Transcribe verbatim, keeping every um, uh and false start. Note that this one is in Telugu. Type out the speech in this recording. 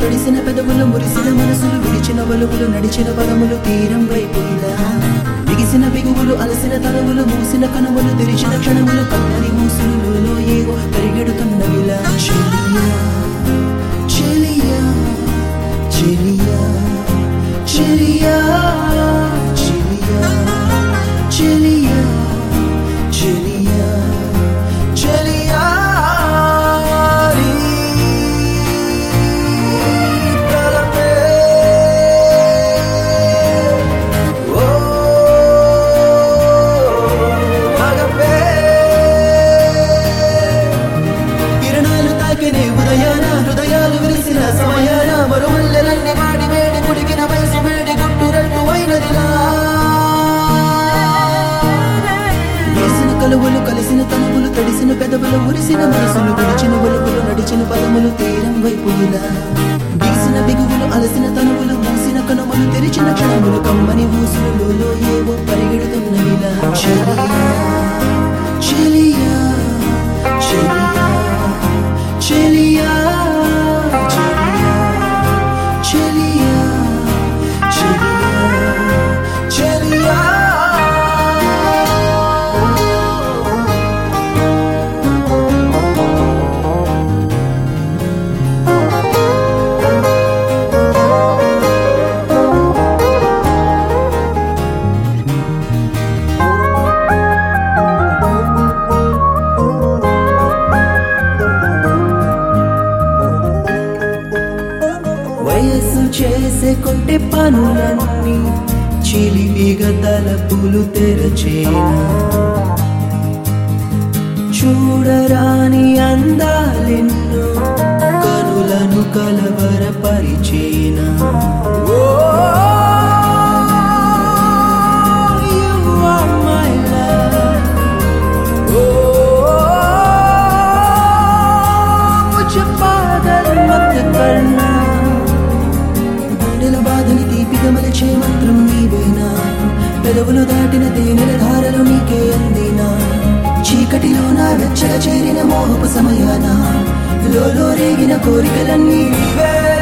తడిసిన పెదవులు మురిసిన మనసులు విడిచిన వలుపులు నడిచిన పదములు తీరం వైపులా బిగిసిన బిగువులు అలసిన తలవులు మూసిన కనుములు తెరిచిన క్షణములు కమ్మని మూసులలో ఏవో పరిగెడుతున్నవిలా చెలియా చెలియా చెలియా చెలియా చెలియా చెలియా చెలియా చెలియా ఉదయాన హృదయాలు విరిసిన సమయాన మరుమల్లెలన్నీ వాడి వేడి కుడికిన వయసు వేడి గుట్టు రెండు అయినదిలా వేసిన కలువలు కలిసిన తనువులు తడిసిన పెదవులు మురిసిన మనసులు విడిచిన వలుపులు నడిచిన పదములు తీరం వైపులా బిగిసిన బిగువులు అలసిన తనువులు మూసిన కనుమలు తెరిచిన క్షణములు కమ్మని ఊసులలో ఏవో పరిగెడుతున్నవిలా చెలియా చెలియా చెలియా చెలియా చెలియా చెలియా వయసు చేసే కొంటె పనులన్నీ చిలిపిగా తలపులు తెరచేనా చూడరాని అందాలెన్నో కనులను కలవరపరిచేనా బాధని తీపిగా మలచే మంత్రం నీవేనా పెదవులు దాటిన తేనెల ధారలు నీకే అందినా చీకటిలో నా వెచ్చగా చేరిన మోహపు సమయాన లోలో రేగిన కోరికలన్నీ నీవే